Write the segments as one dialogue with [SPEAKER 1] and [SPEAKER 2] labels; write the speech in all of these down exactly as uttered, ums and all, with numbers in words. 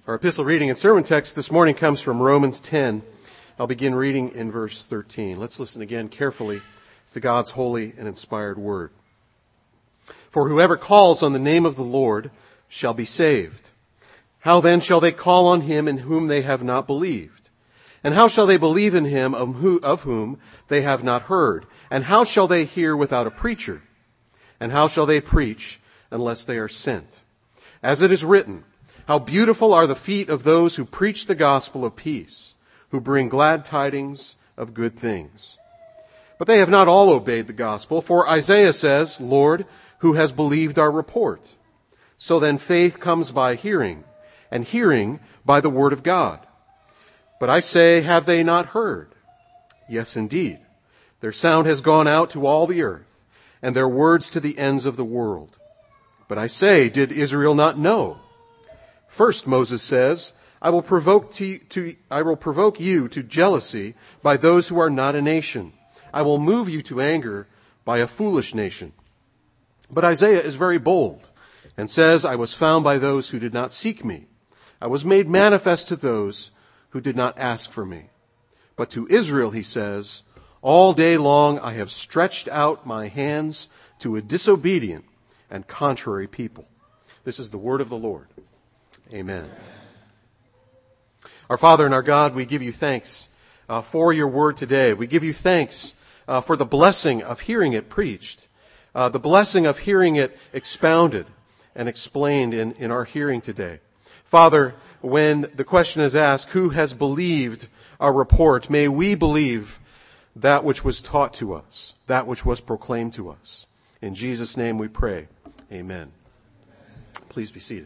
[SPEAKER 1] Our epistle reading and sermon text this morning comes from Romans ten. I'll begin reading in verse thirteen. Let's listen again carefully to God's holy and inspired word. For whoever calls on the name of the Lord shall be saved. How then shall they call on him in whom they have not believed? And how shall they believe in him of whom they have not heard? And how shall they hear without a preacher? And how shall they preach unless they are sent? As it is written, how beautiful are the feet of those who preach the gospel of peace, who bring glad tidings of good things. But they have not all obeyed the gospel, for Isaiah says, Lord, who has believed our report? So then faith comes by hearing, and hearing by the word of God. But I say, have they not heard? Yes, indeed. Their sound has gone out to all the earth, and their words to the ends of the world. But I say, did Israel not know? First, Moses says, I will provoke to, to, I will provoke you to jealousy by those who are not a nation. I will move you to anger by a foolish nation. But Isaiah is very bold and says, I was found by those who did not seek me. I was made manifest to those who did not ask for me. But to Israel, he says, all day long I have stretched out my hands to a disobedient and contrary people. This is the word of the Lord. Amen. Our Father and our God, we give you thanks uh, for your word today. We give you thanks uh, for the blessing of hearing it preached, uh, the blessing of hearing it expounded and explained in, in our hearing today. Father, when the question is asked, who has believed our report, may we believe that which was taught to us, that which was proclaimed to us. In Jesus' name we pray. Amen. Please be seated.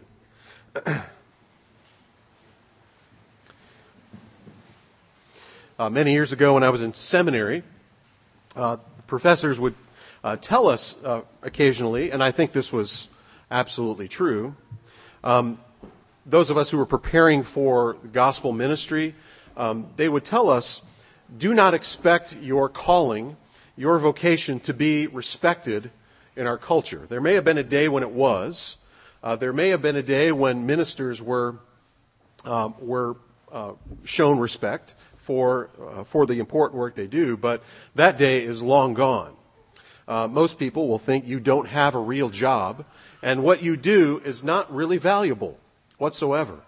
[SPEAKER 1] Uh, many years ago when I was in seminary, uh, professors would uh, tell us uh, occasionally, and I think this was absolutely true, um, those of us who were preparing for gospel ministry, um, they would tell us, do not expect your calling, your vocation to be respected in our culture. There may have been a day when it was. Uh, there may have been a day when ministers were uh, were uh, shown respect for uh, for the important work they do, but that day is long gone. Uh, most people will think you don't have a real job, and what you do is not really valuable whatsoever.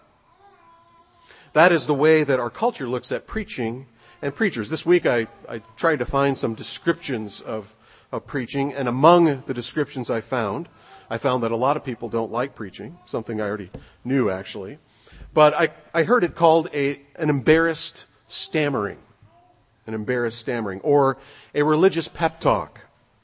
[SPEAKER 1] That is the way that our culture looks at preaching and preachers. This week I, I tried to find some descriptions of, of preaching, and among the descriptions I found, I found that a lot of people don't like preaching, something I already knew actually. But I, I heard it called a an embarrassed stammering, an embarrassed stammering, or a religious pep talk,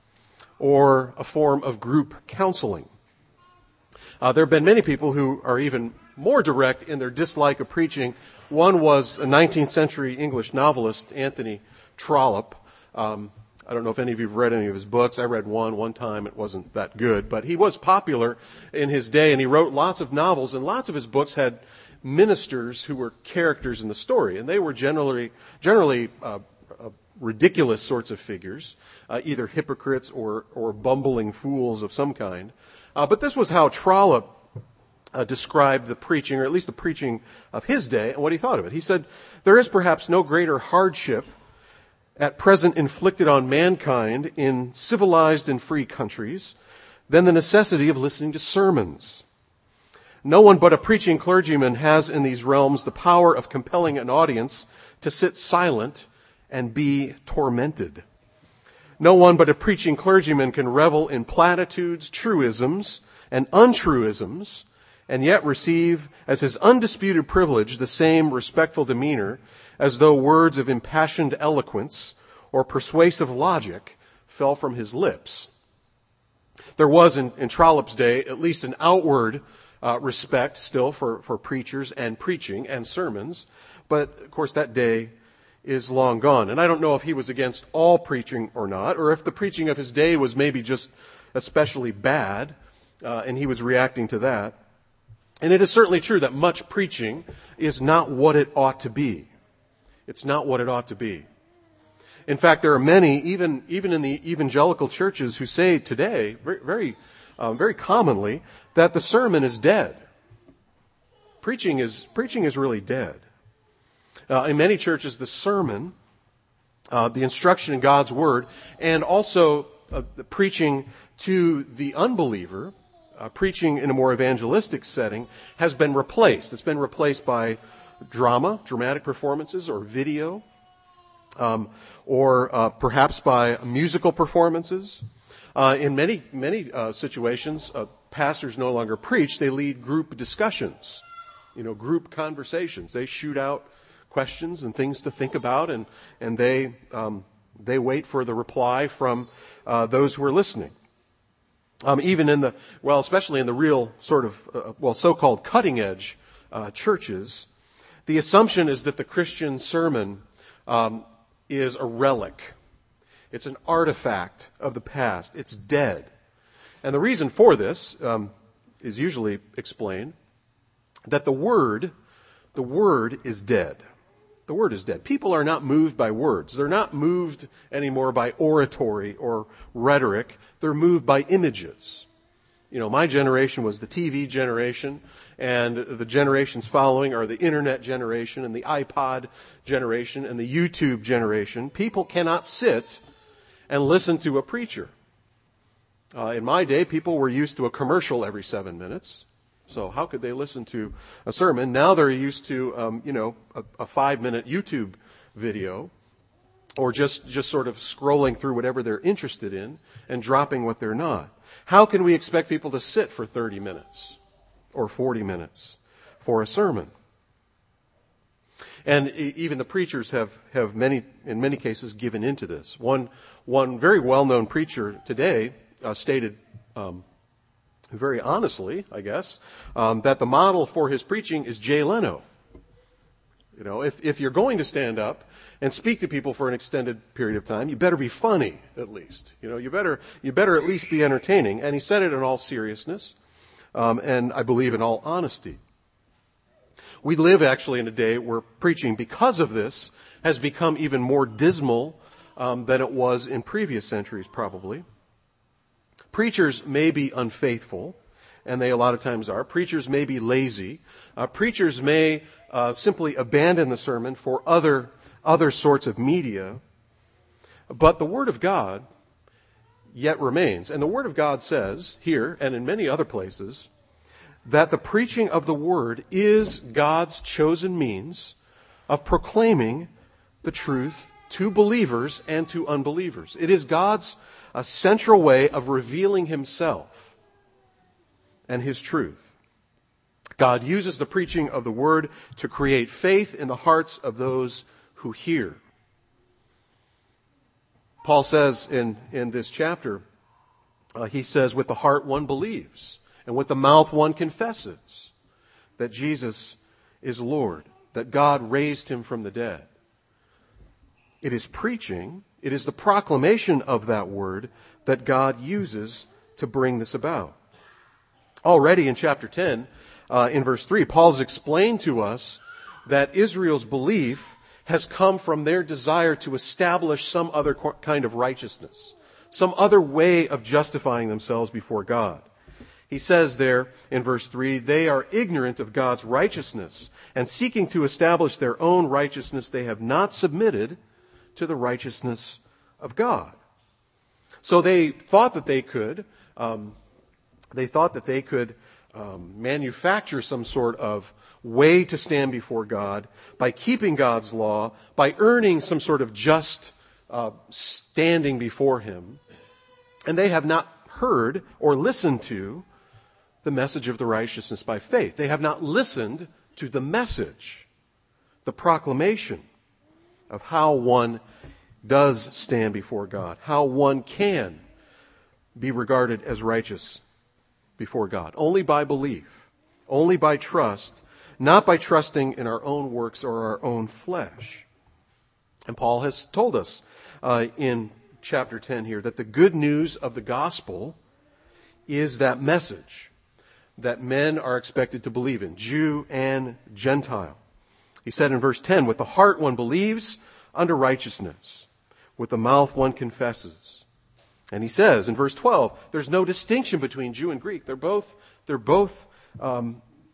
[SPEAKER 1] or a form of group counseling. Uh, there have been many people who are even more direct in their dislike of preaching. One was a nineteenth century English novelist, Anthony Trollope. Um, I don't know if any of you have read any of his books. I read one one time. It wasn't that good, but he was popular in his day, and he wrote lots of novels, and lots of his books had ministers who were characters in the story, and they were generally generally uh, uh, ridiculous sorts of figures, uh, either hypocrites or or bumbling fools of some kind. Uh, but this was how Trollope uh, described the preaching, or at least the preaching of his day, and what he thought of it. He said, "There is perhaps no greater hardship at present inflicted on mankind in civilized and free countries than the necessity of listening to sermons. No one but a preaching clergyman has in these realms the power of compelling an audience to sit silent and be tormented. No one but a preaching clergyman can revel in platitudes, truisms, and untruisms, and yet receive as his undisputed privilege the same respectful demeanor as though words of impassioned eloquence or persuasive logic fell from his lips." There was in, in Trollope's day at least an outward uh, respect still for, for preachers and preaching and sermons, but of course that day is long gone. And I don't know if he was against all preaching or not, or if the preaching of his day was maybe just especially bad, uh, and he was reacting to that. And it is certainly true that much preaching is not what it ought to be. It's not what it ought to be. In fact, there are many, even even in the evangelical churches, who say today, very very, um, very commonly, that the sermon is dead. preaching is preaching is really dead. Uh, in many churches, the sermon, uh, the instruction in God's Word, and also uh, the preaching to the unbeliever, uh, preaching in a more evangelistic setting, has been replaced. It's been replaced by drama, dramatic performances, or video, um, or uh, perhaps by musical performances. Uh, in many, many uh, situations, uh, pastors no longer preach. They lead group discussions, you know, group conversations. They shoot out questions and things to think about, and, and they, um, they wait for the reply from uh, those who are listening. Um, even in the, well, especially in the real sort of, uh, well, so-called cutting-edge uh, churches, the assumption is that the Christian sermon um, is a relic. It's an artifact of the past. It's dead. And the reason for this um, is usually explained that the word, the word is dead. The word is dead. People are not moved by words. They're not moved anymore by oratory or rhetoric. They're moved by images. You know, my generation was the T V generation, and the generations following are the internet generation and the iPod generation and the YouTube generation. People cannot sit and listen to a preacher. Uh, in my day, people were used to a commercial every seven minutes. So how could they listen to a sermon? Now they're used to, um, you know, a, a five-minute YouTube video, or just, just sort of scrolling through whatever they're interested in and dropping what they're not. How can we expect people to sit for thirty minutes or forty minutes for a sermon? And even the preachers have, have many, in many cases, given into this. One, one very well-known preacher today uh, stated um, very honestly, I guess, um, that the model for his preaching is Jay Leno. You know, if, if you're going to stand up and speak to people for an extended period of time, you better be funny, at least. You know, you better, you better at least be entertaining. And he said it in all seriousness, um, and I believe in all honesty. We live actually in a day where preaching, because of this, has become even more dismal um, than it was in previous centuries, probably. Preachers may be unfaithful, and they a lot of times are. Preachers may be lazy. Uh, preachers may uh, simply abandon the sermon for other other sorts of media. But the Word of God yet remains. And the Word of God says here, and in many other places, that the preaching of the Word is God's chosen means of proclaiming the truth to believers and to unbelievers. It is God's a central way of revealing Himself and His truth. God uses the preaching of the Word to create faith in the hearts of those who hear. Paul says in, in this chapter, uh, he says, with the heart one believes, and with the mouth one confesses that Jesus is Lord, that God raised Him from the dead. It is preaching, it is the proclamation of that word that God uses to bring this about. Already in chapter ten, uh, in verse three, Paul has explained to us that Israel's belief has come from their desire to establish some other kind of righteousness, some other way of justifying themselves before God. He says there in verse three, they are ignorant of God's righteousness, and seeking to establish their own righteousness, they have not submitted to the righteousness of God. So they thought that they could, um, they thought that they could um, manufacture some sort of way to stand before God by keeping God's law, by earning some sort of just uh, standing before Him. And they have not heard or listened to the message of the righteousness by faith. They have not listened to the message, the proclamation of how one does stand before God, how one can be regarded as righteous before God. Only by belief, only by trust, not by trusting in our own works or our own flesh. And Paul has told us uh, in chapter ten here that the good news of the gospel is that message that men are expected to believe in, Jew and Gentile. He said in verse ten, with the heart one believes unto righteousness, with the mouth one confesses. And he says in verse twelve, there's no distinction between Jew and Greek. They're both, they're both um,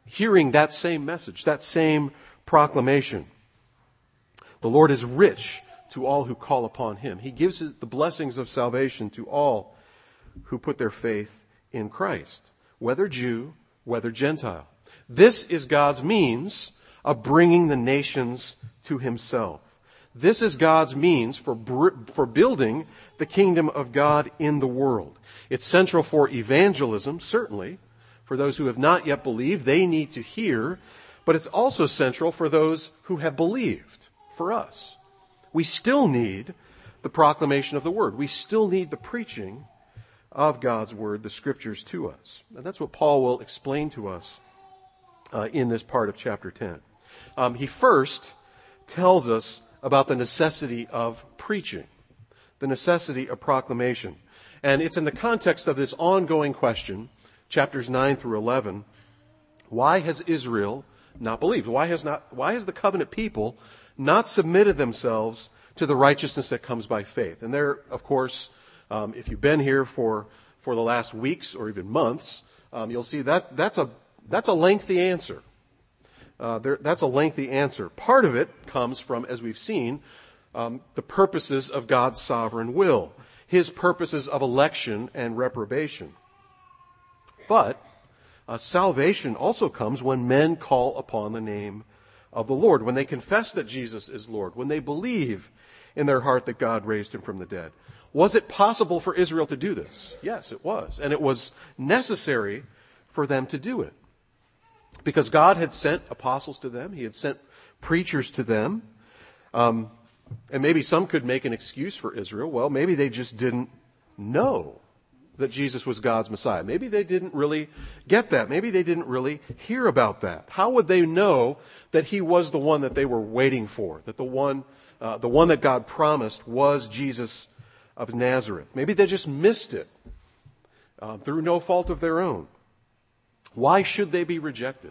[SPEAKER 1] hearing that same message, that same proclamation. The Lord is rich to all who call upon him. He gives the blessings of salvation to all who put their faith in Christ, whether Jew, whether Gentile. This is God's means of bringing the nations to himself. This is God's means for, for building the kingdom of God in the world. It's central for evangelism, certainly. For those who have not yet believed, they need to hear. But it's also central for those who have believed, for us. We still need the proclamation of the word. We still need the preaching of God's word, the scriptures to us. And that's what Paul will explain to us uh, in this part of chapter ten. Um, he first tells us about the necessity of preaching, the necessity of proclamation. And it's in the context of this ongoing question, chapters nine through eleven, why has Israel not believed? Why has not? Why has the covenant people not submitted themselves to the righteousness that comes by faith? And there, of course, um, if you've been here for, for the last weeks or even months, um, you'll see that that's a that's a lengthy answer. Uh, there, that's a lengthy answer. Part of it comes from, as we've seen, um, the purposes of God's sovereign will, his purposes of election and reprobation. But uh, salvation also comes when men call upon the name of the Lord, when they confess that Jesus is Lord, when they believe in their heart that God raised him from the dead. Was it possible for Israel to do this? Yes, it was. And it was necessary for them to do it. Because God had sent apostles to them. He had sent preachers to them. Um, and maybe some could make an excuse for Israel. Well, maybe they just didn't know that Jesus was God's Messiah. Maybe they didn't really get that. Maybe they didn't really hear about that. How would they know that he was the one that they were waiting for? That the one, uh, the one that God promised was Jesus of Nazareth? Maybe they just missed it uh, through no fault of their own. Why should they be rejected?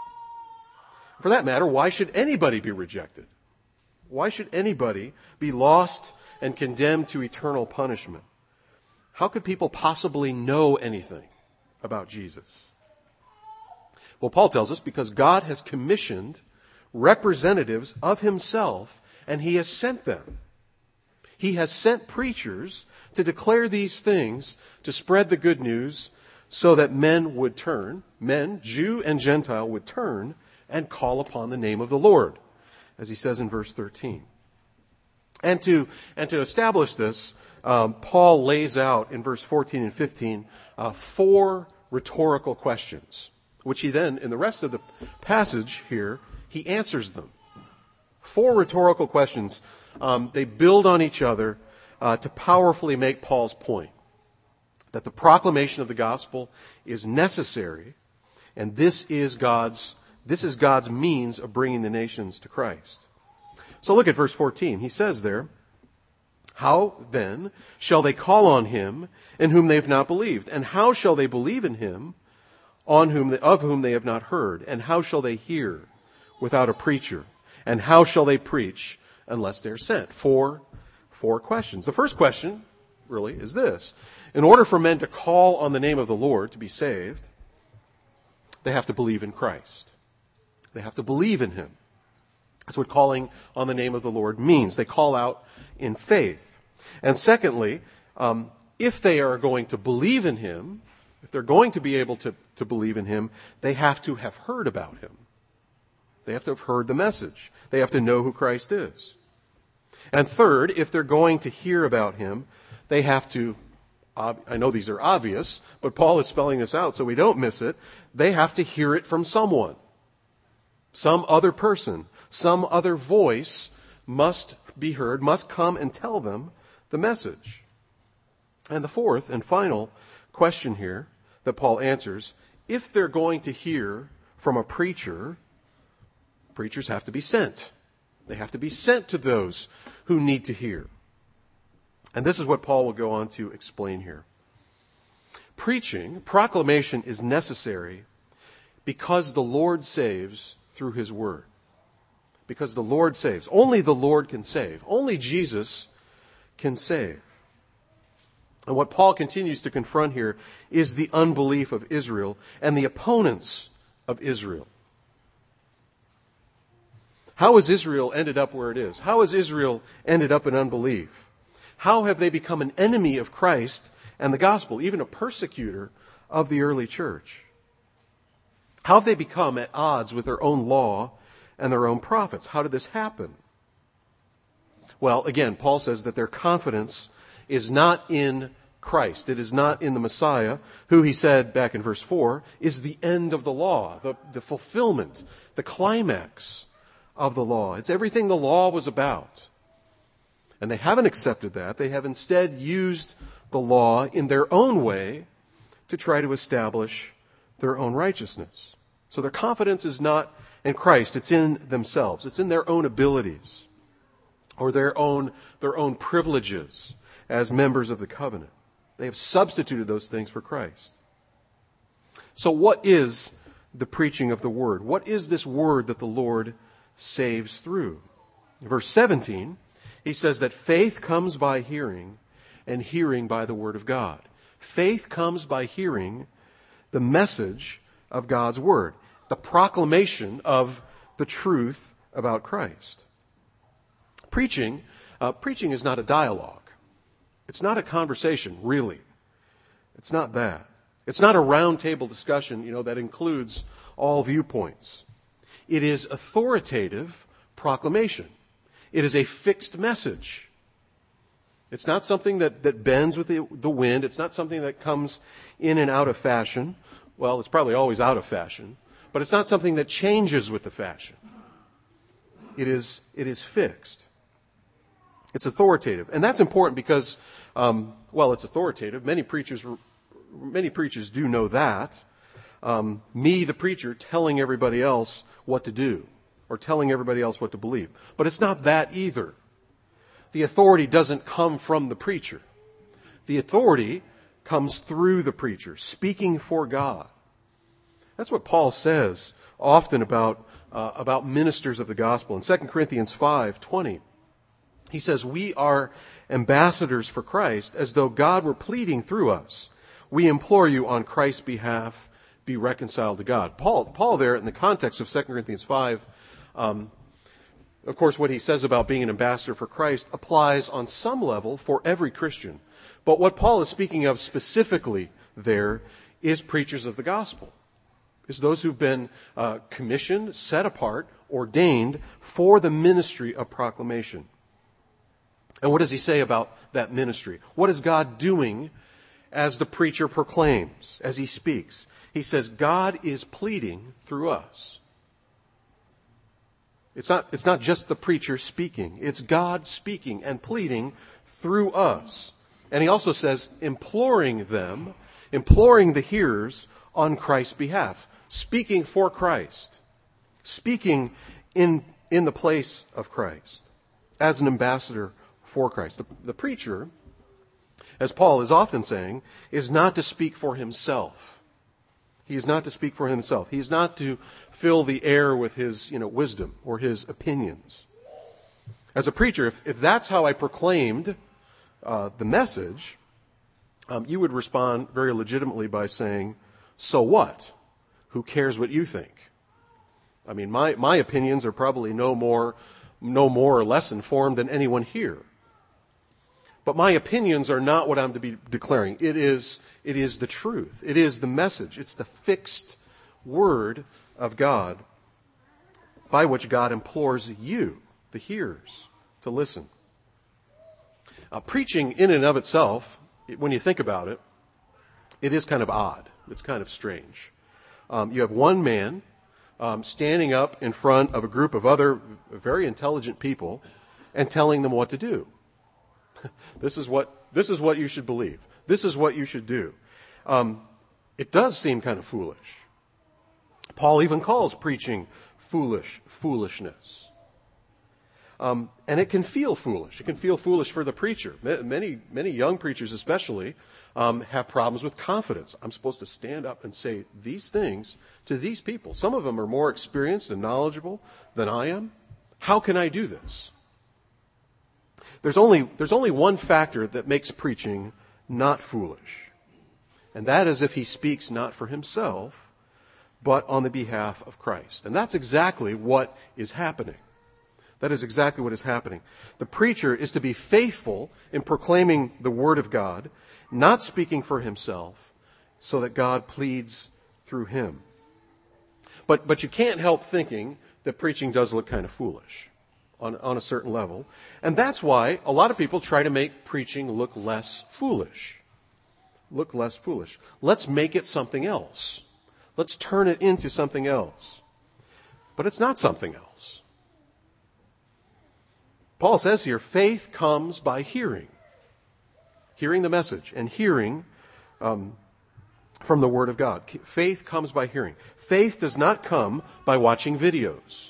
[SPEAKER 1] For that matter, why should anybody be rejected? Why should anybody be lost and condemned to eternal punishment? How could people possibly know anything about Jesus? Well, Paul tells us because God has commissioned representatives of himself and he has sent them. He has sent preachers to declare these things, to spread the good news, so that men would turn, men, Jew and Gentile, would turn and call upon the name of the Lord, as he says in verse thirteen. And to, and to establish this, um, Paul lays out in verse fourteen and fifteen uh, four rhetorical questions, which he then, in the rest of the passage here, he answers them. Four rhetorical questions. Um, they build on each other uh, to powerfully make Paul's point that the proclamation of the gospel is necessary, and this is God's this is God's means of bringing the nations to Christ. So look at verse fourteen. He says there, how then shall they call on him in whom they have not believed? And how shall they believe in him on whom they, of whom they have not heard? And how shall they hear without a preacher? And how shall they preach unless they're sent? Four, four questions. The first question really is this. In order for men to call on the name of the Lord to be saved, they have to believe in Christ. They have to believe in him. That's what calling on the name of the Lord means. They call out in faith. And secondly, um, if they are going to believe in him, if they're going to be able to, to believe in him, they have to have heard about him. They have to have heard the message. They have to know who Christ is. And third, if they're going to hear about him, they have to, I know these are obvious, but Paul is spelling this out so we don't miss it. They have to hear it from someone. Some other person, some other voice must be heard, must come and tell them the message. And the fourth and final question here that Paul answers, if they're going to hear from a preacher, preachers have to be sent. They have to be sent to those who need to hear. And this is what Paul will go on to explain here. Preaching, proclamation is necessary because the Lord saves through his word. Because the Lord saves. Only the Lord can save. Only Jesus can save. And what Paul continues to confront here is the unbelief of Israel and the opponents of Israel. How has Israel ended up where it is? How has Israel ended up in unbelief? How have they become an enemy of Christ and the gospel, even a persecutor of the early church? How have they become at odds with their own law and their own prophets? How did this happen? Well, again, Paul says that their confidence is not in Christ. It is not in the Messiah, who he said back in verse four, is the end of the law, the, the fulfillment, the climax of the law. It's everything the law was about. And they haven't accepted that. They have instead used the law in their own way to try to establish their own righteousness. So their confidence is not in Christ. It's in themselves. It's in their own abilities or their own, their own privileges as members of the covenant. They have substituted those things for Christ. So what is the preaching of the word? What is this word that the Lord saves through? In verse seventeen, he says that faith comes by hearing, and hearing by the word of God. Faith comes by hearing the message of God's word, the proclamation of the truth about Christ. Preaching, uh, preaching is not a dialogue. It's not a conversation, really. It's not that. It's not a round table discussion, you know, that includes all viewpoints. It is authoritative proclamation. It is a fixed message. It's not something that, that bends with the, the wind. It's not something that comes in and out of fashion. Well, it's probably always out of fashion. But it's not something that changes with the fashion. It is, it is fixed. It's authoritative. And that's important because, um, well, it's authoritative. Many preachers, many preachers do know that. Um, me, the preacher, telling everybody else what to do or telling everybody else what to believe. But it's not that either. The authority doesn't come from the preacher. The authority comes through the preacher, speaking for God. That's what Paul says often about, uh, about ministers of the gospel. In Second Corinthians five twenty, he says, we are ambassadors for Christ as though God were pleading through us. We implore you on Christ's behalf, be reconciled to God. Paul, Paul there in the context of Second Corinthians five, um, of course, what he says about being an ambassador for Christ applies on some level for every Christian. But what Paul is speaking of specifically there is preachers of the gospel. Is those who've been uh, commissioned, set apart, ordained for the ministry of proclamation. And what does he say about that ministry? What is God doing as the preacher proclaims, as he speaks? He says, God is pleading through us. It's not, it's not just the preacher speaking. It's God speaking and pleading through us. And he also says, imploring them, imploring the hearers on Christ's behalf. Speaking for Christ. Speaking in, in the place of Christ. As an ambassador for Christ. The, the preacher, as Paul is often saying, is not to speak for himself. He is not to speak for himself. He is not to fill the air with his, you know, wisdom or his opinions. As a preacher, if, if that's how I proclaimed uh, the message, um, you would respond very legitimately by saying, so what? Who cares what you think? I mean, my, my opinions are probably no more, no more or less informed than anyone here. But my opinions are not what I'm to be declaring. It is, it is the truth. It is the message. It's the fixed word of God by which God implores you, the hearers, to listen. Uh, preaching in and of itself, when you think about it, it is kind of odd. It's kind of strange. Um, you have one man um, standing up in front of a group of other very intelligent people and telling them what to do. This is what this is what you should believe. This is what you should do. Um, it does seem kind of foolish. Paul even calls preaching foolish foolishness. Um, and it can feel foolish. It can feel foolish for the preacher. Many, many young preachers especially um, have problems with confidence. I'm supposed to stand up and say these things to these people. Some of them are more experienced and knowledgeable than I am. How can I do this? There's only, there's only one factor that makes preaching not foolish. And that is if he speaks not for himself, but on the behalf of Christ. And that's exactly what is happening. That is exactly what is happening. The preacher is to be faithful in proclaiming the Word of God, not speaking for himself, so that God pleads through him. But, but you can't help thinking that preaching does look kind of foolish on, on a certain level. And that's why a lot of people try to make preaching look less foolish. Look less foolish. Let's make it something else. Let's turn it into something else. But it's not something else. Paul says here, faith comes by hearing. Hearing the message and hearing um, from the Word of God. Faith comes by hearing. Faith does not come by watching videos.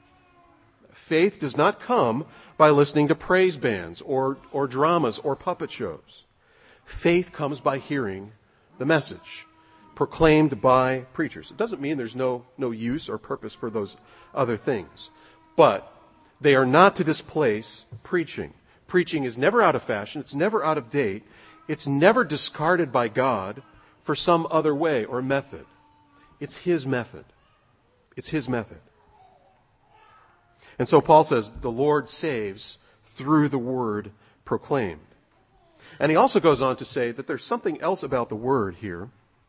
[SPEAKER 1] Faith does not come by listening to praise bands or, or dramas or puppet shows. Faith comes by hearing the message proclaimed by preachers. It doesn't mean there's no, no use or purpose for those other things. But they are not to displace preaching. Preaching is never out of fashion. It's never out of date. It's never discarded by God for some other way or method. It's His method. It's His method. And so Paul says, the Lord saves through the word proclaimed. And he also goes on to say that there's something else about the word here.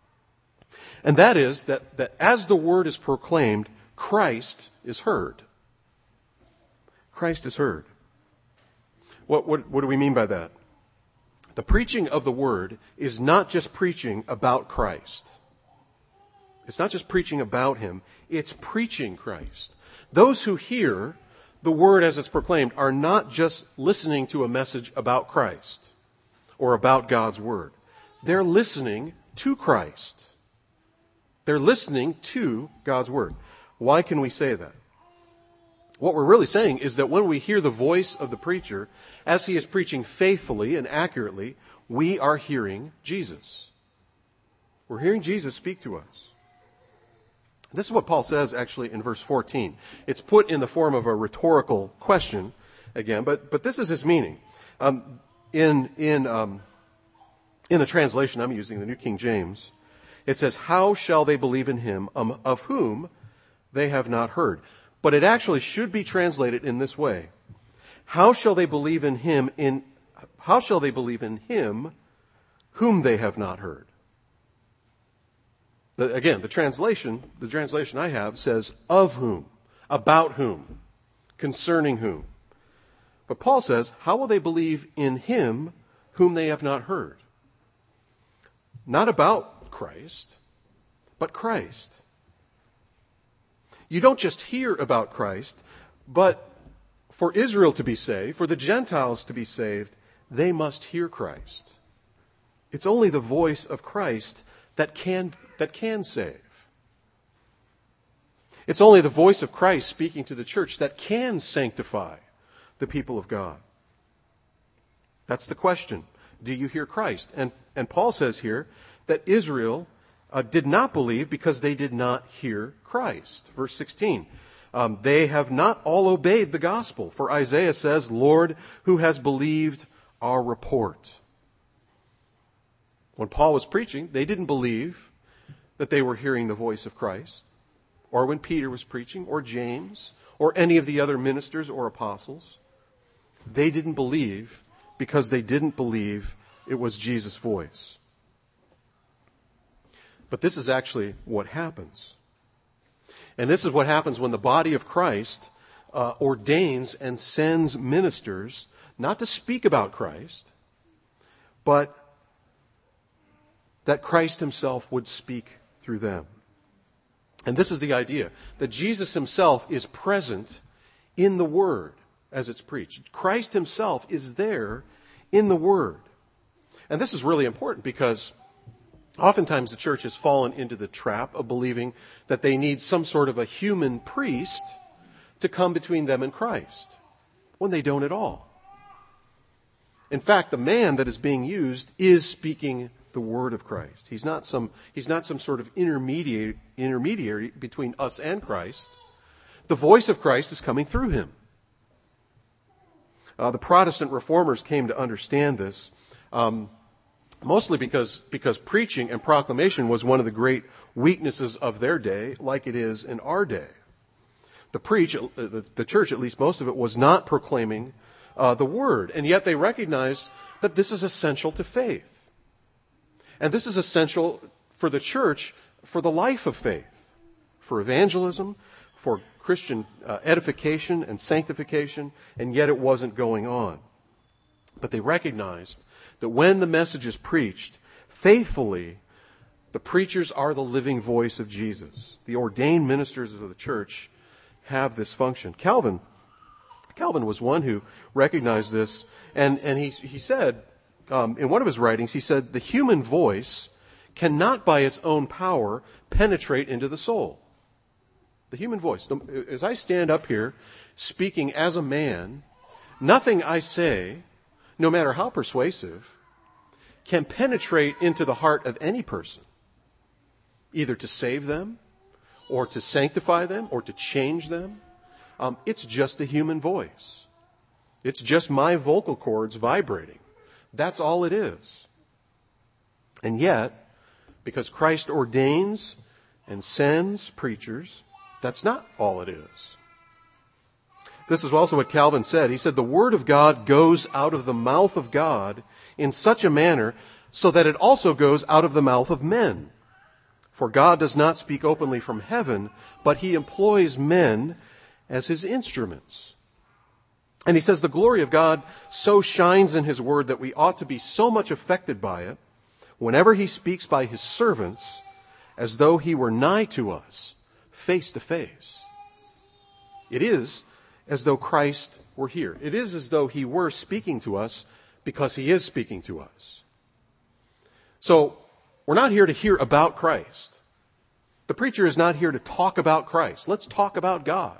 [SPEAKER 1] And that is that, that as the word is proclaimed, Christ is heard. Christ is heard. What, what, what do we mean by that? The preaching of the word is not just preaching about Christ. It's not just preaching about him. It's preaching Christ. Those who hear the word as it's proclaimed are not just listening to a message about Christ or about God's word. They're listening to Christ. They're listening to God's word. Why can we say that? What we're really saying is that when we hear the voice of the preacher, as he is preaching faithfully and accurately, we are hearing Jesus. We're hearing Jesus speak to us. This is what Paul says actually in verse fourteen. It's put in the form of a rhetorical question again, but, but this is his meaning. Um, in, in, um, in the translation I'm using, the New King James, it says, how shall they believe in him um, of whom they have not heard? But it actually should be translated in this way. How shall they believe in him in, how shall they believe in him whom they have not heard? The, again, the translation, the translation I have says of whom, about whom, concerning whom. But Paul says, how will they believe in him whom they have not heard? Not about Christ, but Christ. You don't just hear about Christ, but for Israel to be saved, for the Gentiles to be saved, they must hear Christ. It's only the voice of Christ that can, that can save. It's only the voice of Christ speaking to the church that can sanctify the people of God. That's the question. Do you hear Christ? And, and Paul says here that Israel uh, did not believe because they did not hear Christ. Verse sixteen. Um, they have not all obeyed the gospel. For Isaiah says, Lord, who has believed our report? When Paul was preaching, they didn't believe that they were hearing the voice of Christ. Or when Peter was preaching, or James, or any of the other ministers or apostles. They didn't believe because they didn't believe it was Jesus' voice. But this is actually what happens. And this is what happens when the body of Christ uh, ordains and sends ministers not to speak about Christ, but that Christ himself would speak through them. And this is the idea, that Jesus himself is present in the Word as it's preached. Christ himself is there in the Word. And this is really important because oftentimes the church has fallen into the trap of believing that they need some sort of a human priest to come between them and Christ, when they don't at all. In fact, the man that is being used is speaking the word of Christ. He's not some, he's not some sort of intermediary, intermediary between us and Christ. The voice of Christ is coming through him. Uh, the Protestant reformers came to understand this. Um, Mostly because, because preaching and proclamation was one of the great weaknesses of their day, like it is in our day. The preach, the, the church, at least most of it, was not proclaiming uh, the word, and yet they recognized that this is essential to faith. And this is essential for the church, for the life of faith, for evangelism, for Christian uh, edification and sanctification, and yet it wasn't going on. But they recognized that when the message is preached faithfully, the preachers are the living voice of Jesus. The ordained ministers of the church have this function. Calvin, Calvin was one who recognized this, and, and he, he said, um, in one of his writings, he said, the human voice cannot by its own power penetrate into the soul. The human voice. As I stand up here speaking as a man, nothing I say, no matter how persuasive, can penetrate into the heart of any person, either to save them, or to sanctify them, or to change them. Um, it's just a human voice. It's just my vocal cords vibrating. That's all it is. And yet, because Christ ordains and sends preachers, that's not all it is. This is also what Calvin said. He said, the word of God goes out of the mouth of God in such a manner so that it also goes out of the mouth of men. For God does not speak openly from heaven, but he employs men as his instruments. And he says the glory of God so shines in his word that we ought to be so much affected by it whenever he speaks by his servants as though he were nigh to us, face to face. It is as though Christ were here. It is as though he were speaking to us because he is speaking to us. So, we're not here to hear about Christ. The preacher is not here to talk about Christ. Let's talk about God.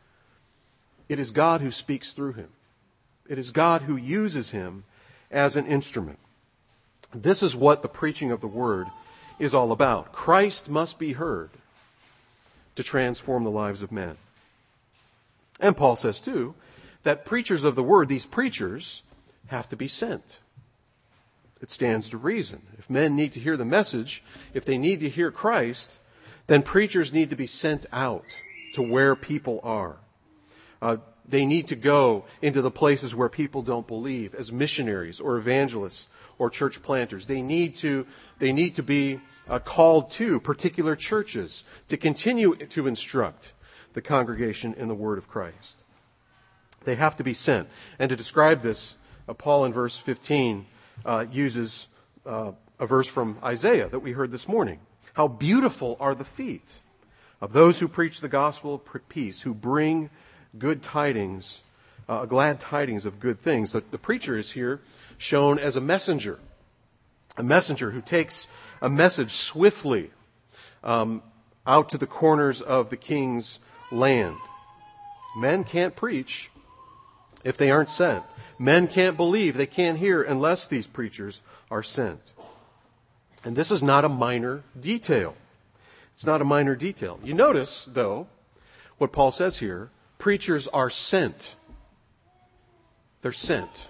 [SPEAKER 1] It is God who speaks through him. It is God who uses him as an instrument. This is what the preaching of the word is all about. Christ must be heard to transform the lives of men. And Paul says, too, that preachers of the word, these preachers, have to be sent. It stands to reason. If men need to hear the message, if they need to hear Christ, then preachers need to be sent out to where people are. Uh, they need to go into the places where people don't believe as missionaries or evangelists or church planters. They need to, they need to be uh, called to particular churches to continue to instruct the congregation in the word of Christ. They have to be sent. And to describe this, uh, Paul in verse fifteen uh, uses uh, a verse from Isaiah that we heard this morning. How beautiful are the feet of those who preach the gospel of peace, who bring good tidings, uh, glad tidings of good things. The, the preacher is here shown as a messenger, a messenger who takes a message swiftly um, out to the corners of the king's land. Men can't preach if they aren't sent. Men can't believe, they can't hear unless these preachers are sent. And this is not a minor detail. It's not a minor detail. You notice, though, what Paul says here, preachers are sent. They're sent.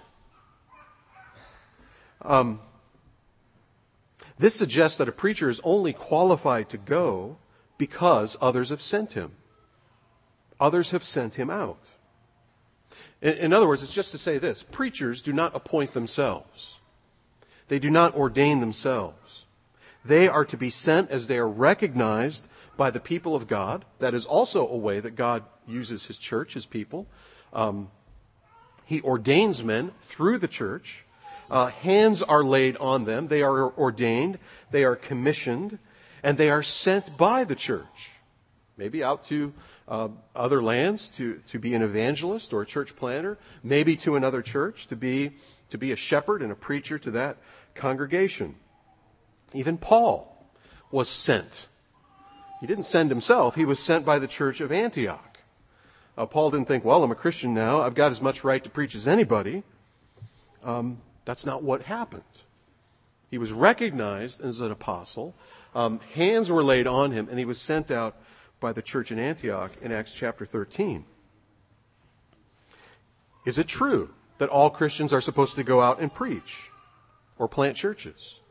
[SPEAKER 1] Um, this suggests that a preacher is only qualified to go because others have sent him. Others have sent him out. In, in other words, it's just to say this. Preachers do not appoint themselves. They do not ordain themselves. They are to be sent as they are recognized by the people of God. That is also a way that God uses his church, his people. Um, he ordains men through the church. Uh, hands are laid on them. They are ordained. They are commissioned. And they are sent by the church. Maybe out to uh, other lands to, to be an evangelist or a church planter. Maybe to another church to be, to be a shepherd and a preacher to that congregation. Even Paul was sent. He didn't send himself. He was sent by the church of Antioch. Uh, Paul didn't think, well, I'm a Christian now. I've got as much right to preach as anybody. Um, that's not what happened. He was recognized as an apostle. Um, hands were laid on him, and he was sent out by the church in Antioch in Acts chapter thirteen. Is it true that all Christians are supposed to go out and preach or plant churches?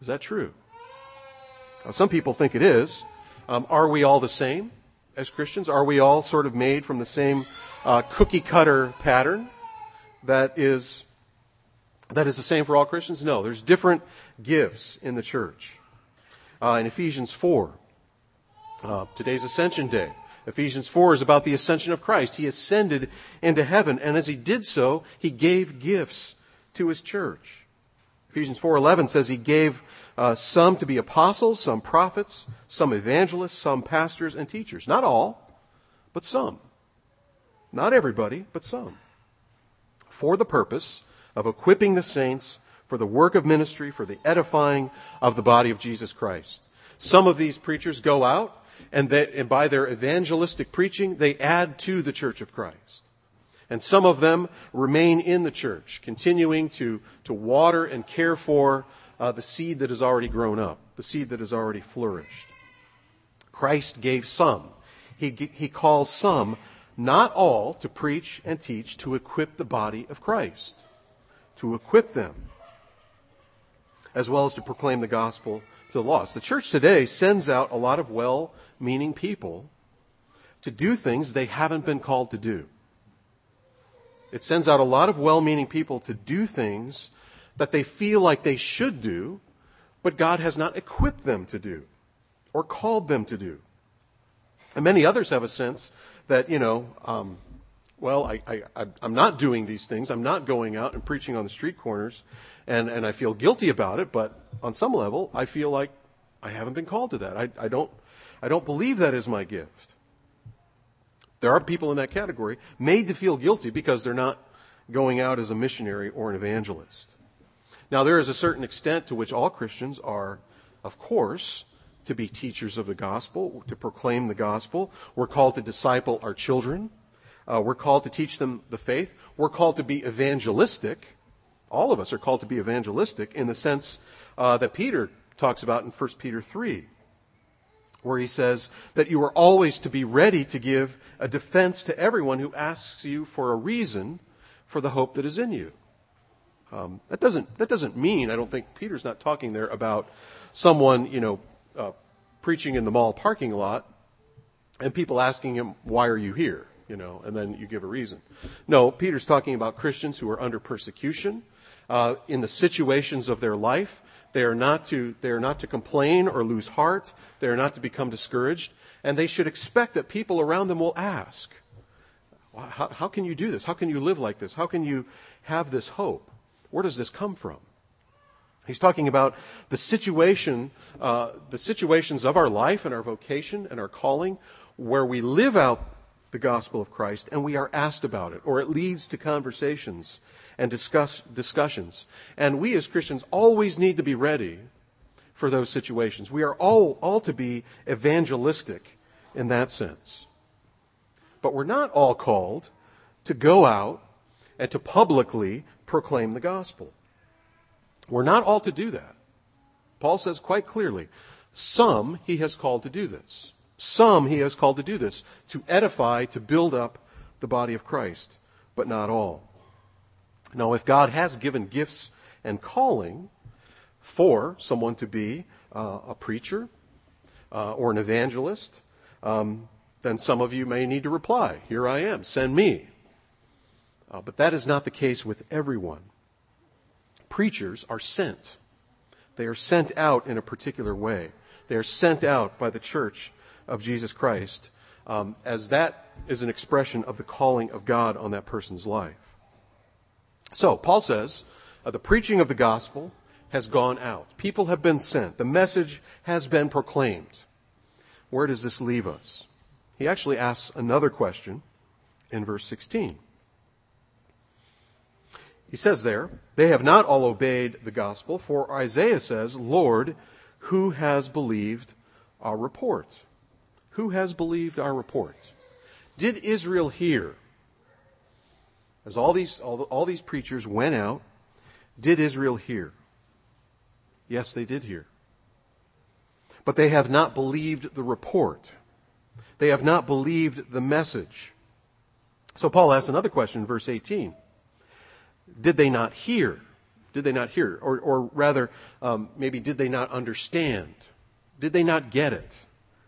[SPEAKER 1] Is that true? Now, some people think it is. Um, are we all the same as Christians? Are we all sort of made from the same uh, cookie-cutter pattern that is that is the same for all Christians? No, there's different gifts in the church. Uh, in Ephesians four, uh, today's Ascension Day, Ephesians four is about the ascension of Christ. He ascended into heaven, and as he did so, he gave gifts to his church. Ephesians four eleven says he gave uh, some to be apostles, some prophets, some evangelists, some pastors and teachers. Not all, but some. Not everybody, but some. For the purpose of equipping the saints for the work of ministry, for the edifying of the body of Jesus Christ. Some of these preachers go out, and, they, and by their evangelistic preaching, they add to the church of Christ. And some of them remain in the church, continuing to, to water and care for uh, the seed that has already grown up, the seed that has already flourished. Christ gave some. He, he calls some, not all, to preach and teach, to equip the body of Christ, to equip them, as well as to proclaim the gospel to the lost. The church today sends out a lot of well-meaning people to do things they haven't been called to do. It sends out a lot of well-meaning people to do things that they feel like they should do, but God has not equipped them to do or called them to do. And many others have a sense that, you know, um, well, I, I, I'm not doing these things. I'm not going out and preaching on the street corners, and, and I feel guilty about it, but on some level, I feel like I haven't been called to that. I, I don't, I don't believe that is my gift. There are people in that category made to feel guilty because they're not going out as a missionary or an evangelist. Now, there is a certain extent to which all Christians are, of course, to be teachers of the gospel, to proclaim the gospel. We're called to disciple our children. Uh, we're called to teach them the faith. We're called to be evangelistic. All of us are called to be evangelistic in the sense uh, that Peter talks about in First Peter three, where he says that you are always to be ready to give a defense to everyone who asks you for a reason for the hope that is in you. Um, that doesn't that doesn't mean, I don't think Peter's not talking there about someone, you know, uh, preaching in the mall parking lot and people asking him, why are you here? You know, and then you give a reason. No, Peter's talking about Christians who are under persecution uh, in the situations of their life. They are not to they are not to complain or lose heart. They are not to become discouraged, and they should expect that people around them will ask, how, how can you do this? How can you live like this? How can you have this hope? Where does this come from? He's talking about the situation, uh, the situations of our life and our vocation and our calling where we live out the gospel of Christ and we are asked about it, or it leads to conversations and discuss discussions. And we as Christians always need to be ready for those situations. We are all, all to be evangelistic in that sense. But we're not all called to go out and to publicly proclaim the gospel. We're not all to do that. Paul says quite clearly, some he has called to do this. Some he has called to do this, to edify, to build up the body of Christ, but not all. Now, if God has given gifts and calling for someone to be uh, a preacher uh, or an evangelist, um, then some of you may need to reply, here I am, send me. Uh, but that is not the case with everyone. Preachers are sent. They are sent out in a particular way. They are sent out by the church of Jesus Christ, um, as that is an expression of the calling of God on that person's life. So, Paul says, uh, the preaching of the gospel has gone out. People have been sent. The message has been proclaimed. Where does this leave us? He actually asks another question in verse sixteen. He says there, they have not all obeyed the gospel, for Isaiah says, Lord, who has believed our report? Who has believed our report? Did Israel hear? As all these, all, all these preachers went out, did Israel hear? Yes, they did hear. But they have not believed the report. They have not believed the message. So Paul asks another question in verse eighteen. Did they not hear? Did they not hear? Or, or rather, um, maybe did they not understand? Did they not get it?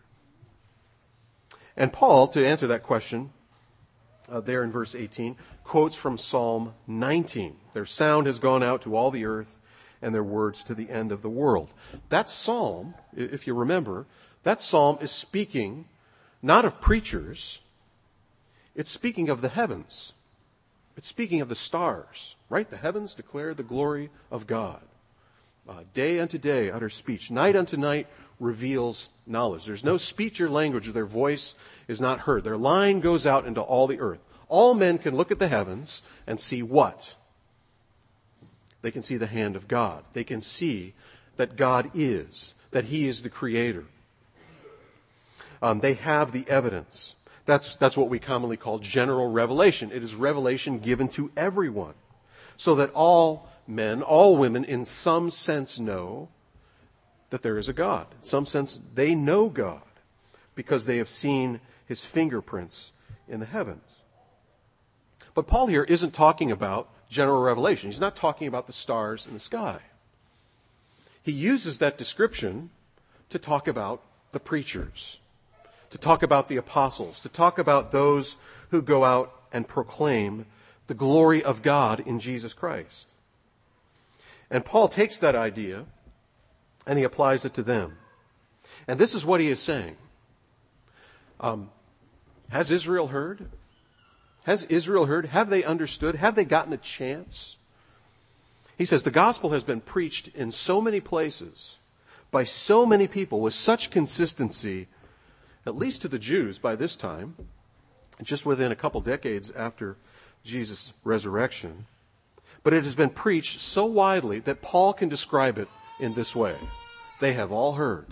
[SPEAKER 1] And Paul, to answer that question, uh, there in verse eighteen, quotes from Psalm nineteen. Their sound has gone out to all the earth, and their words to the end of the world. That psalm, if you remember, that psalm is speaking not of preachers, it's speaking of the heavens. It's speaking of the stars, right? The heavens declare the glory of God. Uh, day unto day utter speech. Night unto night reveals knowledge. There's no speech or language. Their voice is not heard. Their line goes out into all the earth. All men can look at the heavens and see what? They can see the hand of God. They can see that God is, that He is the Creator. Um, they have the evidence. That's, that's what we commonly call general revelation. It is revelation given to everyone, so that all men, all women, in some sense know that there is a God. In some sense, they know God because they have seen His fingerprints in the heavens. But Paul here isn't talking about general revelation. He's not talking about the stars in the sky. He uses that description to talk about the preachers, to talk about the apostles, to talk about those who go out and proclaim the glory of God in Jesus Christ. And Paul takes that idea and he applies it to them. And this is what he is saying. Um, has Israel heard? Has Israel heard? Have they understood? Have they gotten a chance? He says the gospel has been preached in so many places by so many people with such consistency, at least to the Jews by this time, just within a couple decades after Jesus' resurrection. But it has been preached so widely that Paul can describe it in this way. They have all heard.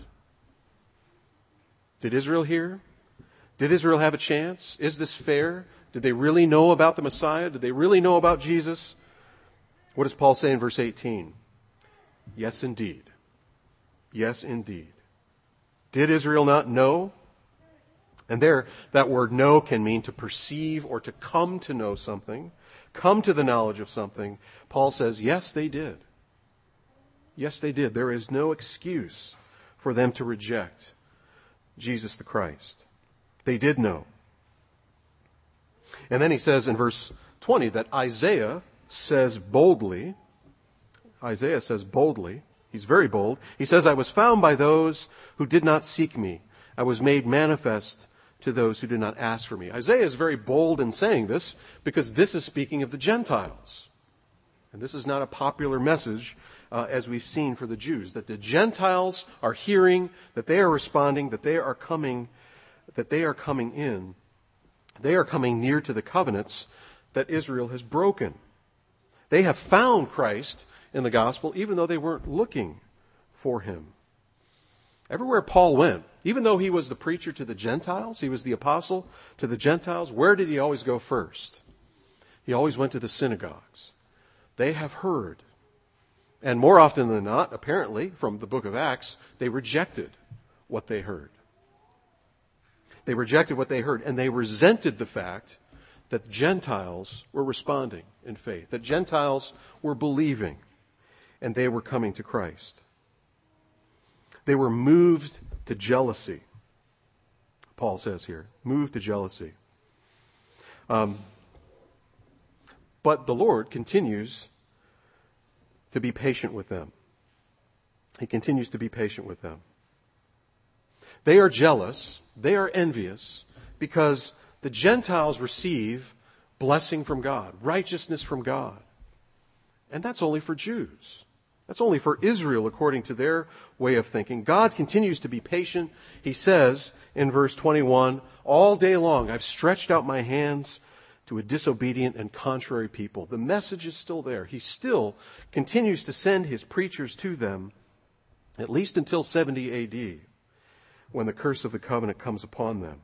[SPEAKER 1] Did Israel hear? Did Israel have a chance? Is this fair? Did they really know about the Messiah? Did they really know about Jesus? What does Paul say in verse eighteen? Yes, indeed. Yes, indeed. Did Israel not know? And there, that word know can mean to perceive or to come to know something, come to the knowledge of something. Paul says, yes, they did. Yes, they did. There is no excuse for them to reject Jesus the Christ. They did know. And then he says in verse twenty that Isaiah says boldly, Isaiah says boldly, he's very bold, he says, I was found by those who did not seek me. I was made manifest to those who did not ask for me. Isaiah is very bold in saying this because this is speaking of the Gentiles. And this is not a popular message uh, as we've seen for the Jews, that the Gentiles are hearing, that they are responding, that they are coming, that they are coming in. They are coming near to the covenants that Israel has broken. They have found Christ in the gospel, even though they weren't looking for him. Everywhere Paul went, even though he was the preacher to the Gentiles, he was the apostle to the Gentiles, where did he always go first? He always went to the synagogues. They have heard. And more often than not, apparently, from the book of Acts, they rejected what they heard. They rejected what they heard, and they resented the fact that Gentiles were responding in faith, that Gentiles were believing, and they were coming to Christ. They were moved to jealousy, Paul says here, moved to jealousy. Um, but the Lord continues to be patient with them. He continues to be patient with them. They are jealous, they are envious, because the Gentiles receive blessing from God, righteousness from God. And that's only for Jews. That's only for Israel according to their way of thinking. God continues to be patient. He says in verse twenty-one, all day long I've stretched out my hands to a disobedient and contrary people. The message is still there. He still continues to send his preachers to them, at least until seventy A D, when the curse of the covenant comes upon them.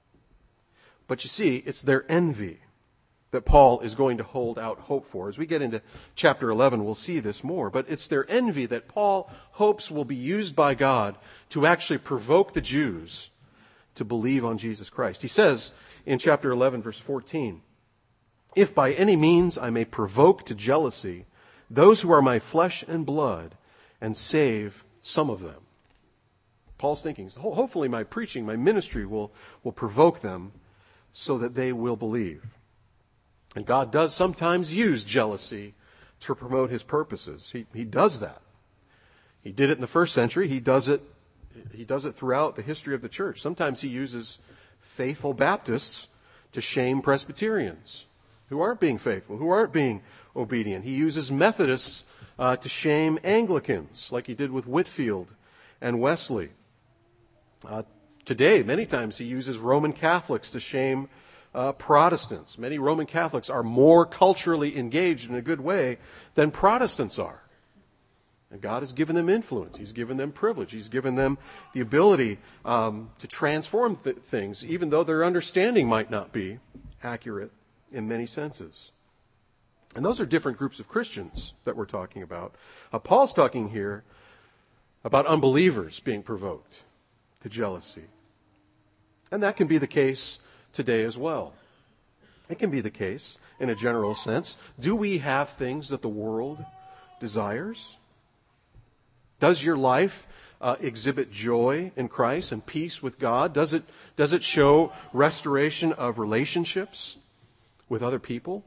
[SPEAKER 1] But you see, it's their envy that Paul is going to hold out hope for. As we get into chapter eleven, we'll see this more. But it's their envy that Paul hopes will be used by God to actually provoke the Jews to believe on Jesus Christ. He says in chapter eleven, verse fourteen, if by any means I may provoke to jealousy those who are my flesh and blood, and save some of them. Paul's thinking, hopefully my preaching, my ministry will, will provoke them so that they will believe. And God does sometimes use jealousy to promote his purposes. He, he does that. He did it in the first century. He does it, he does it throughout the history of the church. Sometimes he uses faithful Baptists to shame Presbyterians who aren't being faithful, who aren't being obedient. He uses Methodists uh, to shame Anglicans, like he did with Whitefield and Wesley. Uh, today, many times he uses Roman Catholics to shame uh, Protestants. Many Roman Catholics are more culturally engaged in a good way than Protestants are. And God has given them influence. He's given them privilege. He's given them the ability um, to transform th- things, even though their understanding might not be accurate in many senses. And those are different groups of Christians that we're talking about. Uh, Paul's talking here about unbelievers being provoked to jealousy. And that can be the case today as well. It can be the case in a general sense. Do we have things that the world desires? Does your life uh, exhibit joy in Christ and peace with God? Does it, does it show restoration of relationships with other people?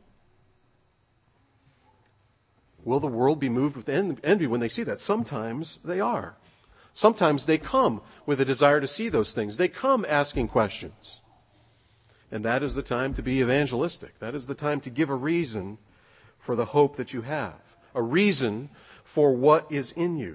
[SPEAKER 1] Will the world be moved with envy when they see that? Sometimes they are. Sometimes they come with a desire to see those things. They come asking questions. And that is the time to be evangelistic. That is the time to give a reason for the hope that you have. A reason for what is in you.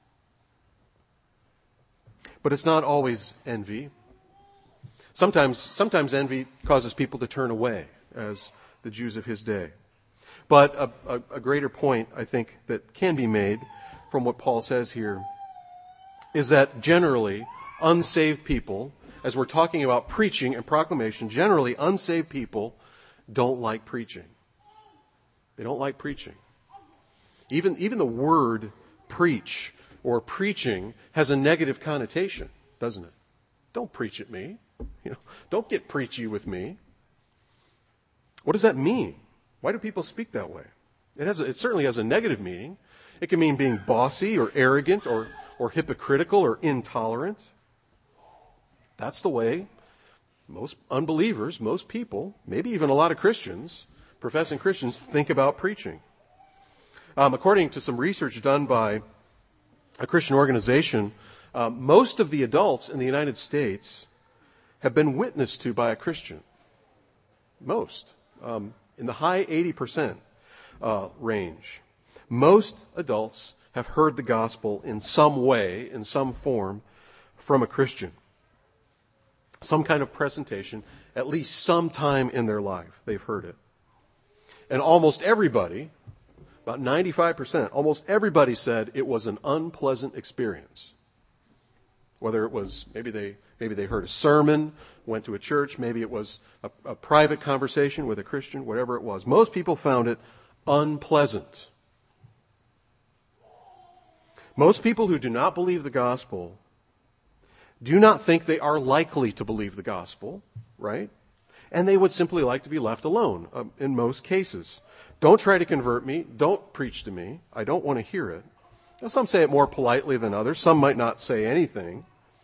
[SPEAKER 1] But it's not always envy. Sometimes, sometimes envy causes people to turn away, as the Jews of his day. But a, a, a greater point, I think, that can be made from what Paul says here is that generally unsaved people, as we're talking about preaching and proclamation, generally unsaved people don't like preaching. They don't like preaching. Even, even the word preach or preaching has a negative connotation, doesn't it? Don't preach at me. You know, don't get preachy with me. What does that mean? Why do people speak that way? It has a, it certainly has a negative meaning. It can mean being bossy or arrogant or, or hypocritical or intolerant. That's the way most unbelievers, most people, maybe even a lot of Christians, professing Christians, think about preaching. Um, according to some research done by a Christian organization, uh, most of the adults in the United States have been witnessed to by a Christian. Most. Um, in the high eighty percent uh, range. Most adults have heard the gospel in some way, in some form, from a Christian. Some kind of presentation, at least some time in their life, they've heard it. And almost everybody, about ninety-five percent, almost everybody said it was an unpleasant experience. Whether it was, maybe they maybe they heard a sermon, went to a church, maybe it was a, a private conversation with a Christian, whatever it was. Most people found it unpleasant. Most people who do not believe the gospel do not think they are likely to believe the gospel, right? And they would simply like to be left alone uh, in most cases. Don't try to convert me. Don't preach to me. I don't want to hear it. Now, some say it more politely than others. Some might not say anything.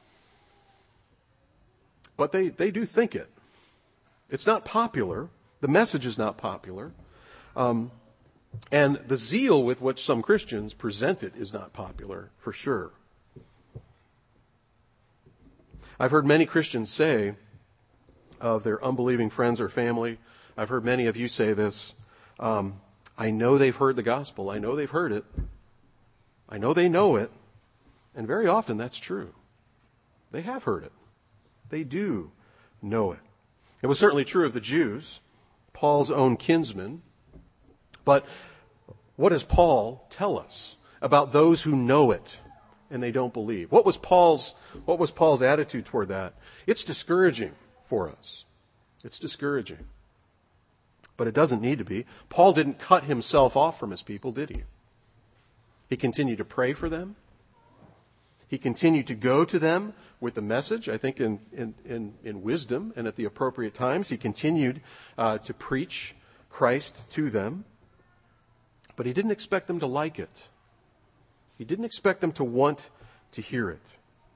[SPEAKER 1] But they, they do think it. It's not popular. The message is not popular. Um, and the zeal with which some Christians present it is not popular, for sure. I've heard many Christians say of their unbelieving friends or family, I've heard many of you say this, um, I know they've heard the gospel. I know they've heard it. I know they know it. And very often that's true. They have heard it. They do know it. It was certainly true of the Jews, Paul's own kinsmen. But what does Paul tell us about those who know it and they don't believe? What was Paul's, what was Paul's attitude toward that? It's discouraging for us. It's discouraging. But it doesn't need to be. Paul didn't cut himself off from his people, did he? He continued to pray for them. He continued to go to them with the message, I think in, in, in, in wisdom and at the appropriate times. He continued uh, to preach Christ to them. But he didn't expect them to like it. He didn't expect them to want to hear it.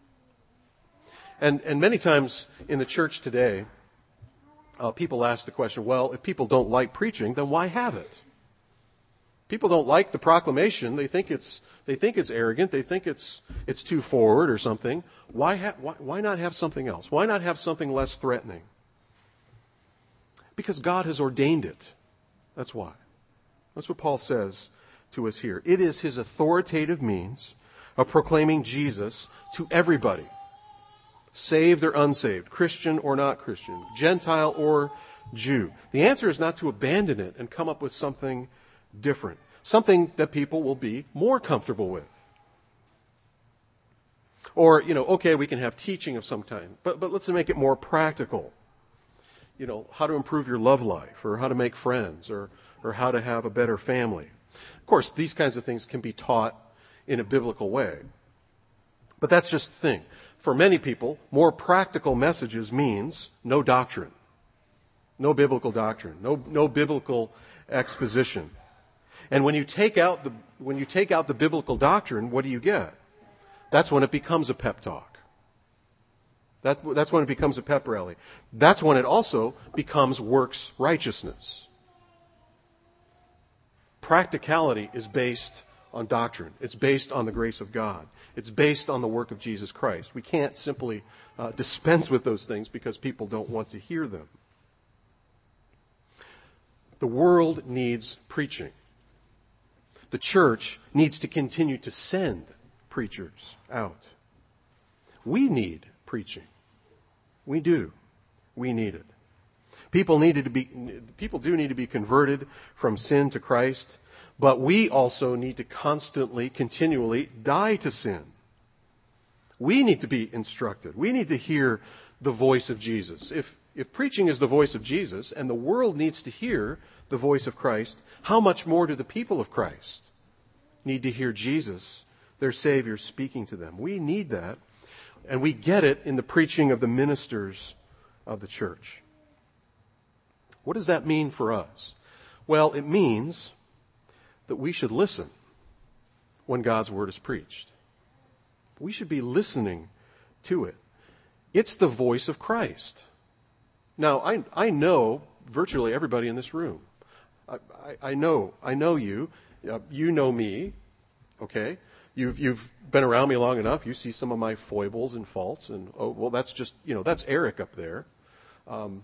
[SPEAKER 1] And, and many times in the church today, uh, people ask the question, well, if people don't like preaching, then why have it? People don't like the proclamation. They think it's they think it's arrogant. They think it's it's too forward or something. Why ha- why, why not have something else? Why not have something less threatening? Because God has ordained it. That's why. That's what Paul says to us here. It is his authoritative means of proclaiming Jesus to everybody, saved or unsaved, Christian or not Christian, Gentile or Jew. The answer is not to abandon it and come up with something different, something that people will be more comfortable with. Or, you know, okay, we can have teaching of some kind, but, but let's make it more practical. You know, how to improve your love life, or how to make friends, or, or how to have a better family. Of course, these kinds of things can be taught in a biblical way. But that's just the thing. For many people, more practical messages means no doctrine, no biblical doctrine, no, no biblical exposition. And when you take out the when you take out the biblical doctrine, what do you get? That's when it becomes a pep talk. That, that's when it becomes a pep rally. That's when it also becomes works righteousness. Practicality is based on doctrine. It's based on the grace of God. It's based on the work of Jesus Christ. We can't simply uh, dispense with those things because people don't want to hear them. The world needs preaching. The church needs to continue to send preachers out. We need preaching. We do. We need it. People needed to be people do need to be converted from sin to Christ, but we also need to constantly, continually die to sin. We need to be instructed. We need to hear the voice of Jesus. If if preaching is the voice of Jesus and the world needs to hear the voice of Christ, how much more do the people of Christ need to hear Jesus, their Savior, speaking to them? We need that, and we get it in the preaching of the ministers of the church. What does that mean for us? Well, it means that we should listen when God's word is preached. We should be listening to it. It's the voice of Christ. Now, I, I know virtually everybody in this room. I, I, I know, I know you. Uh, you know me. Okay? You've, you've been around me long enough. You see some of my foibles and faults. And, oh, well, that's just, you know, that's Eric up there. Um,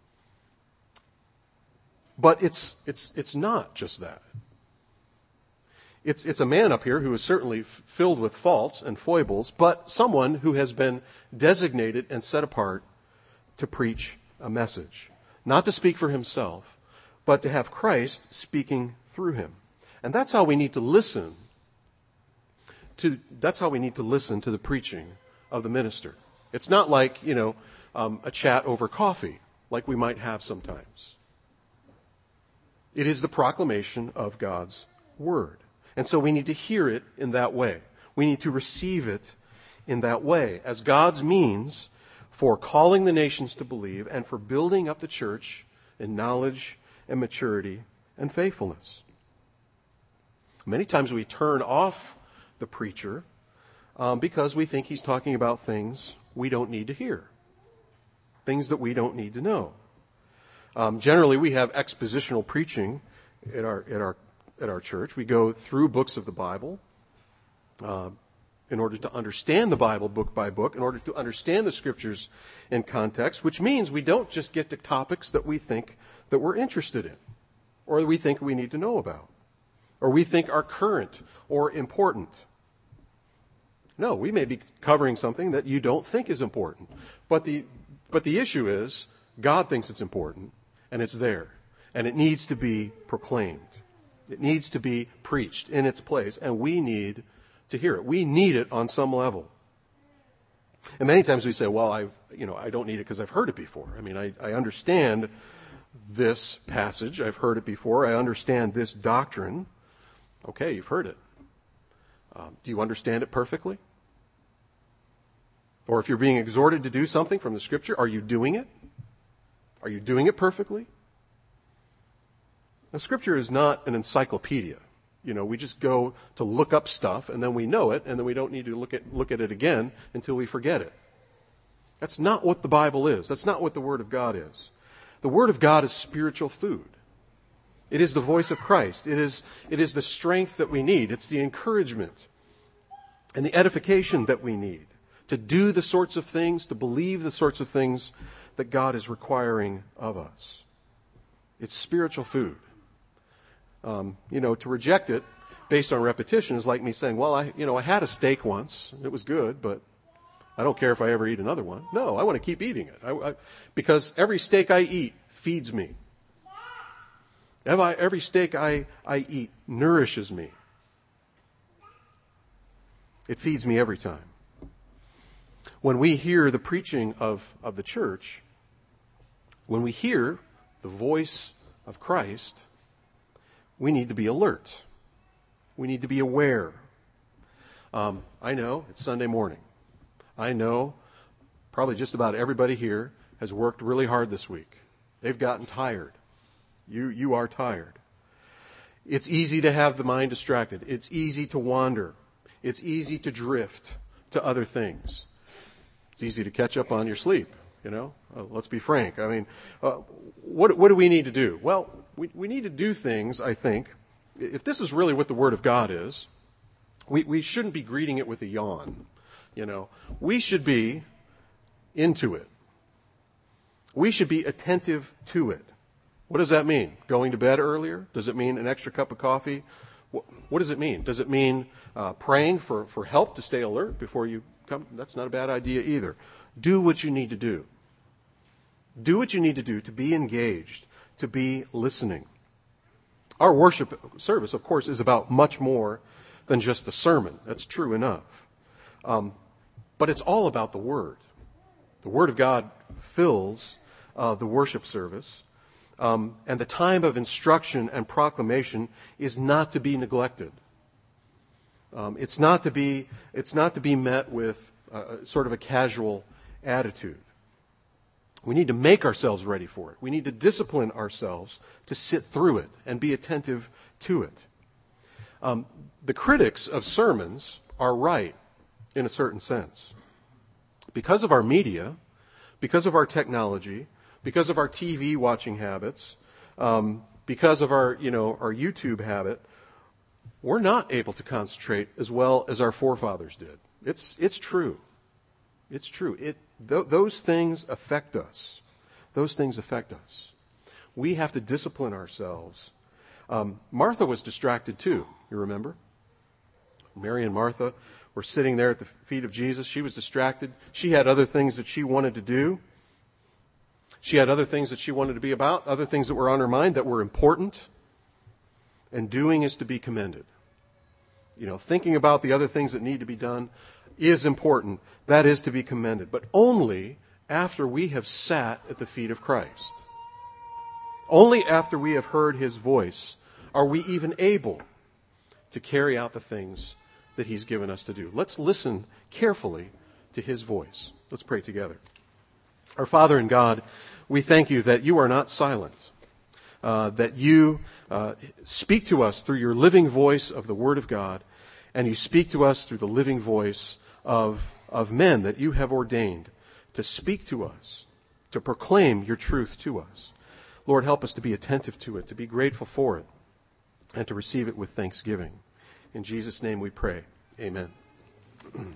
[SPEAKER 1] but it's, it's, it's not just that. It's, it's a man up here who is certainly f- filled with faults and foibles, but someone who has been designated and set apart to preach a message. Not to speak for himself, but to have Christ speaking through him. And that's how we need to listen to, that's how we need to listen to the preaching of the minister. It's not like, you know, um, a chat over coffee, like we might have sometimes. It is the proclamation of God's word. And so we need to hear it in that way. We need to receive it in that way as God's means for calling the nations to believe and for building up the church in knowledge and maturity and faithfulness. Many times we turn off the preacher um, because we think he's talking about things we don't need to hear, things that we don't need to know. Um, generally, we have expositional preaching at our at our at our church. We go through books of the Bible uh, in order to understand the Bible book by book, in order to understand the Scriptures in context, which means we don't just get to topics that we think that we're interested in, or that we think we need to know about, or we think are current or important. No, we may be covering something that you don't think is important. But the but the issue is God thinks it's important, and it's there, and it needs to be proclaimed. It needs to be preached in its place, and we need to hear it. We need it on some level. And many times we say, well, I you know, I don't need it because I've heard it before. I mean, I, I understand this passage. I've heard it before. I understand this doctrine. Okay, you've heard it. Um, do you understand it perfectly? Or if you're being exhorted to do something from the Scripture, are you doing it? Are you doing it perfectly? The Scripture is not an encyclopedia. You know, we just go to look up stuff, and then we know it, and then we don't need to look at look at it again until we forget it. That's not what the Bible is. That's not what the Word of God is. The Word of God is spiritual food. It is the voice of Christ. It is, it is the strength that we need. It's the encouragement and the edification that we need to do the sorts of things, to believe the sorts of things that God is requiring of us. It's spiritual food. Um, you know, to reject it based on repetition is like me saying, well, I, you know, I had a steak once. It was good, but I don't care if I ever eat another one. No, I want to keep eating it. I, I, because every steak I eat feeds me. Every, every steak I, I eat nourishes me. It feeds me every time. When we hear the preaching of, of the church, when we hear the voice of Christ, we need to be alert. We need to be aware. Um, I know it's Sunday morning. I know probably just about everybody here has worked really hard this week. They've gotten tired. You, you are tired. It's easy to have the mind distracted. It's easy to wander. It's easy to drift to other things. It's easy to catch up on your sleep, you know. Uh, let's be frank. I mean, uh, what, what do we need to do? Well, we, we need to do things, I think. If this is really what the Word of God is, we, we shouldn't be greeting it with a yawn. You know, we should be into it. We should be attentive to it. What does that mean? Going to bed earlier? Does it mean an extra cup of coffee? What, what does it mean? Does it mean uh, praying for, for help to stay alert before you come? That's not a bad idea either. Do what you need to do. Do what you need to do to be engaged, to be listening. Our worship service, of course, is about much more than just the sermon. That's true enough. Um, but it's all about the Word. The Word of God fills uh, the worship service. Um, and the time of instruction and proclamation is not to be neglected. Um, it's not to be, it's not to be met with uh, sort of a casual attitude. We need to make ourselves ready for it. We need to discipline ourselves to sit through it and be attentive to it. Um, the critics of sermons are right in a certain sense. Because of our media, because of our technology, because of our T V watching habits, um, because of our, you know, our YouTube habit, we're not able to concentrate as well as our forefathers did. It's it's true. It's true. It th- those things affect us. Those things affect us. We have to discipline ourselves. Um, Martha was distracted too. You remember? Mary and Martha were sitting there at the feet of Jesus. She was distracted. She had other things that she wanted to do. She had other things that she wanted to be about, other things that were on her mind that were important. And doing is to be commended. You know, thinking about the other things that need to be done is important. That is to be commended. But only after we have sat at the feet of Christ. Only after we have heard His voice are we even able to carry out the things that He's given us to do. Let's listen carefully to His voice. Let's pray together. Our Father in God, we thank You that You are not silent, uh, that You uh, speak to us through Your living voice of the Word of God, and You speak to us through the living voice of, of men that You have ordained to speak to us, to proclaim Your truth to us. Lord, help us to be attentive to it, to be grateful for it, and to receive it with thanksgiving. In Jesus' name we pray. Amen.